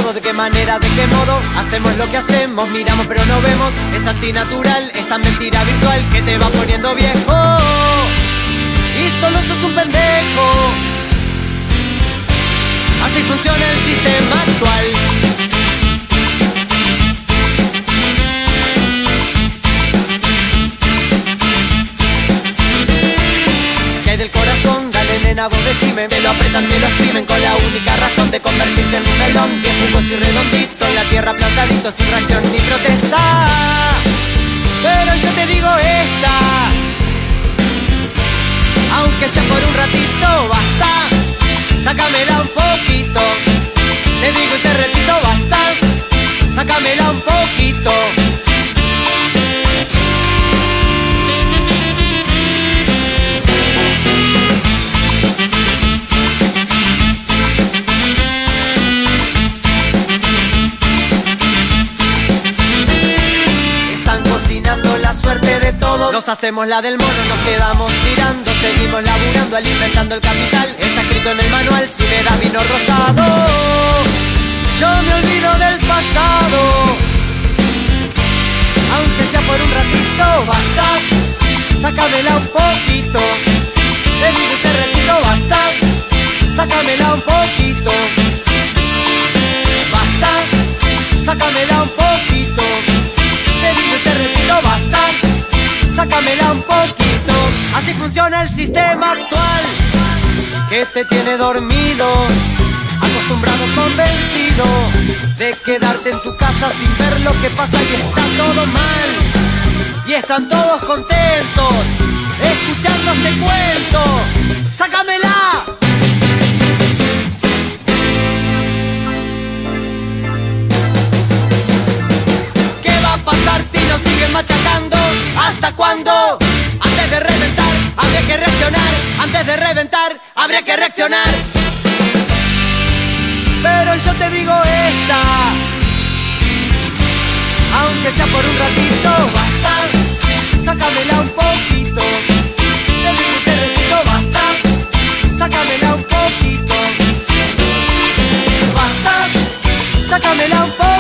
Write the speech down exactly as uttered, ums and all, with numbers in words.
todo, de qué manera, de qué modo hacemos lo que hacemos, miramos pero no vemos. Es antinatural esta mentira virtual que te va poniendo viejo y solo sos un pendejo. Así funciona el sistema actual. ¿Qué hay del corazón? Dale, nena, vos decime. Me lo apretan, me lo exprimen con la única razón de convertirte en un melón bien jugoso y redondito, en la tierra plantadito, sin reacción ni protesta. Pero yo te digo esta, aunque sea por un ratito, basta, sácamela un poquito. Te digo y te repito, basta, sácamela un poquito. Están cocinando la suerte de todos, nos hacemos la del mono, nos quedamos mirando, seguimos laburando, alimentando el capital. Está escrito en el manual, si me da vino rosado, yo me olvido del pasado. Aunque sea por un ratito, basta, sácamela un poquito. Te digo y te repito, basta, sácamela un poquito. Basta, sácamela un poquito. Te digo y te repito, basta, sácamela un poquito. Así funciona el sistema actual, que te tiene dormido, acostumbrado, convencido de quedarte en tu casa sin ver lo que pasa y está todo mal. Y están todos contentos escuchando este cuento. ¡Sácamela! ¿Qué va a pasar si nos siguen machacando? ¿Hasta cuándo? Antes de reventar, habría que reaccionar. Antes de reventar, habría que reaccionar. Pero yo te digo esta, aunque sea por un ratito, basta, sácamela un poquito. Te digo y te repito, basta, sácamela un poquito. Basta, sácamela un poquito.